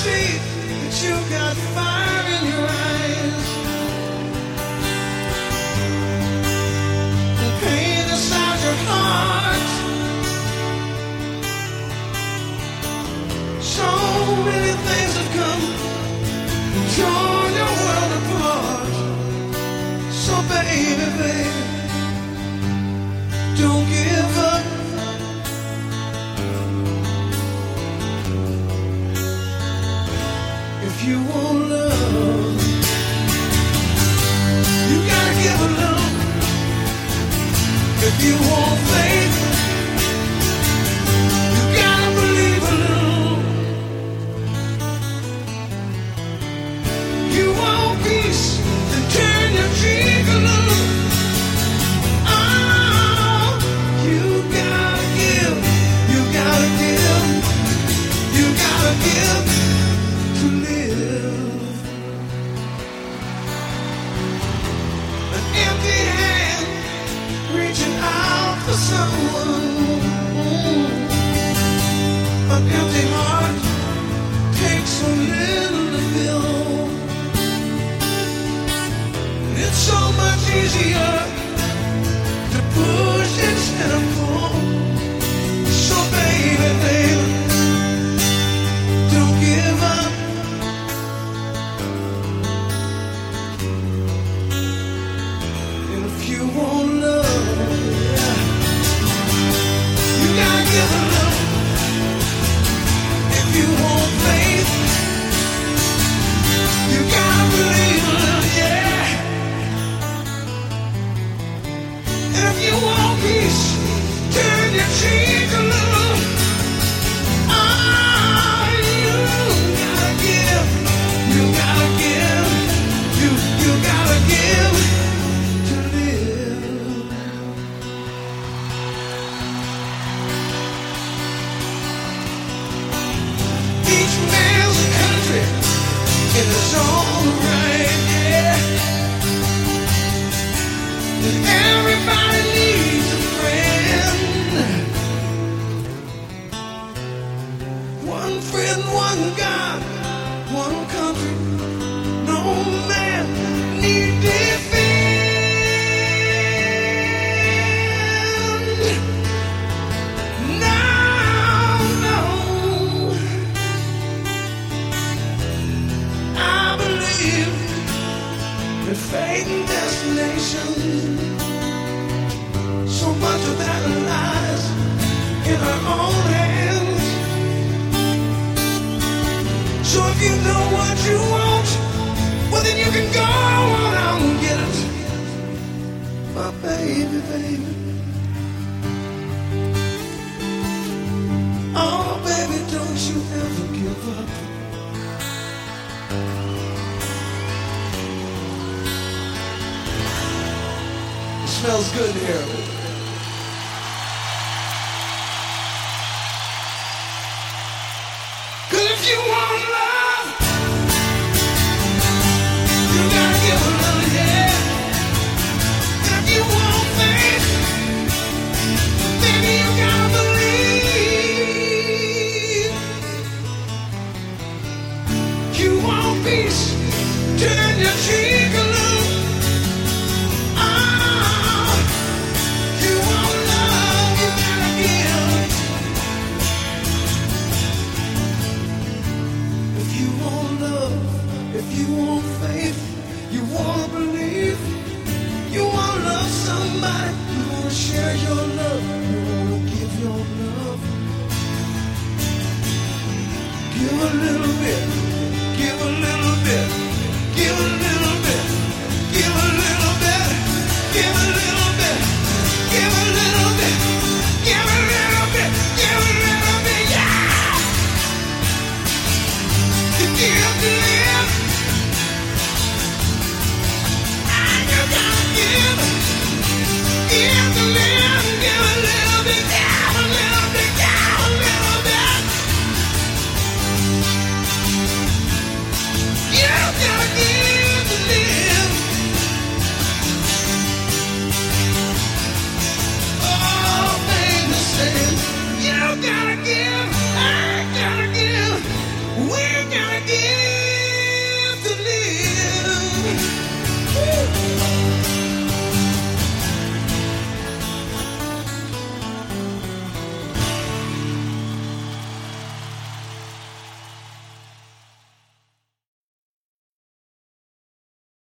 see that you got fire in your eyes. And pain inside your heart. So many things have come and torn your world apart. So baby, baby, don't give up. If you want love, you gotta give a little. If you want faith, you gotta believe a little. You want peace, then turn your cheek a little. Oh, you gotta give, you gotta give, you gotta give to live. An empty hand reaching out for someone. An empty heart takes so little to fill. It's so much easier to push instead of pull. So baby, baby, don't give up. And if you want love, you gotta give a love. If you want faith, you gotta believe a little, yeah. And if you want peace, turn your cheek a little. Ah, you gotta give, you gotta give, you gotta give to live. Each man's a country in his own right, yeah. And everybody needs a friend, one God, one country, no man need defend. No, no, I believe that fate and destination, so much of that lies in our own hands. So if you know what you want, well then you can go on out and get it. My baby, baby. Oh baby, don't you ever give up. It smells good here. If you want love, you gotta give a little, yeah. And if you want faith, baby, you gotta believe. You want peace, turn your cheek a little. Ah, you want love, you gotta give. If you want faith, you wanna believe, you wanna love somebody, you wanna share your love, you wanna give your love. Give a little bit, give a little bit, give a little bit, give a little bit, give a little bit, give a little bit, give a little bit, give a little bit, yeah! Give